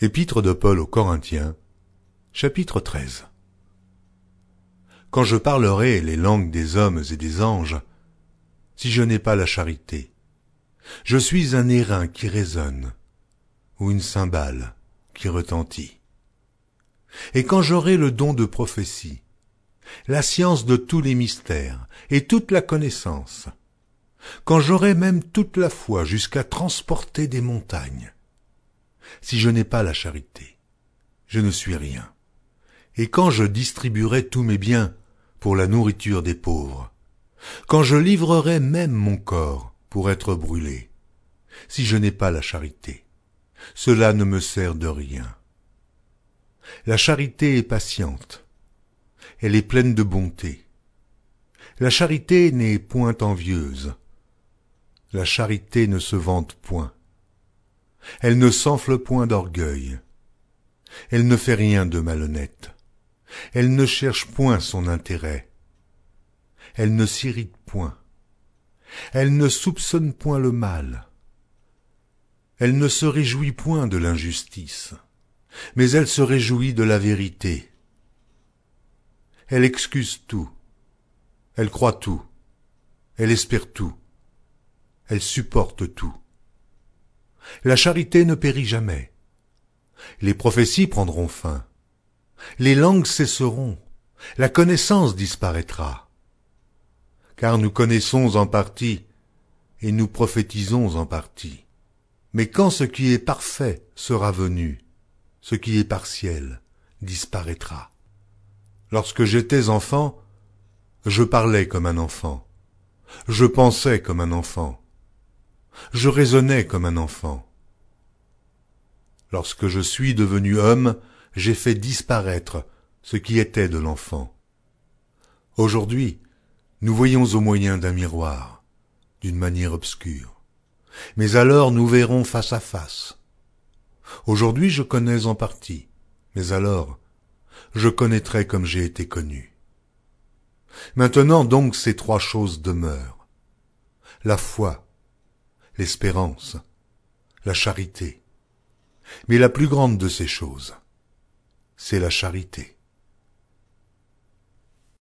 Épître de Paul aux Corinthiens, chapitre 13. Quand je parlerai les langues des hommes et des anges, si je n'ai pas la charité, je suis un airain qui résonne, ou une cymbale qui retentit. Et quand j'aurai le don de prophétie, la science de tous les mystères et toute la connaissance, quand j'aurai même toute la foi jusqu'à transporter des montagnes, si je n'ai pas la charité, je ne suis rien. Et quand je distribuerai tous mes biens pour la nourriture des pauvres, quand je livrerai même mon corps pour être brûlé, si je n'ai pas la charité, cela ne me sert de rien. La charité est patiente, elle est pleine de bonté. La charité n'est point envieuse, la charité ne se vante point. Elle ne s'enfle point d'orgueil. Elle ne fait rien de malhonnête. Elle ne cherche point son intérêt. Elle ne s'irrite point. Elle ne soupçonne point le mal. Elle ne se réjouit point de l'injustice, mais elle se réjouit de la vérité. Elle excuse tout. Elle croit tout. Elle espère tout. Elle supporte tout. La charité ne périt jamais. Les prophéties prendront fin. Les langues cesseront. La connaissance disparaîtra. Car nous connaissons en partie et nous prophétisons en partie. Mais quand ce qui est parfait sera venu, ce qui est partiel disparaîtra. Lorsque j'étais enfant, je parlais comme un enfant. Je pensais comme un enfant. Je raisonnais comme un enfant. Lorsque je suis devenu homme, j'ai fait disparaître ce qui était de l'enfant. Aujourd'hui, nous voyons au moyen d'un miroir, d'une manière obscure. Mais alors nous verrons face à face. Aujourd'hui je connais en partie, mais alors je connaîtrai comme j'ai été connu. Maintenant donc ces trois choses demeurent: la foi, l'espérance, la charité. Mais la plus grande de ces choses, c'est la charité.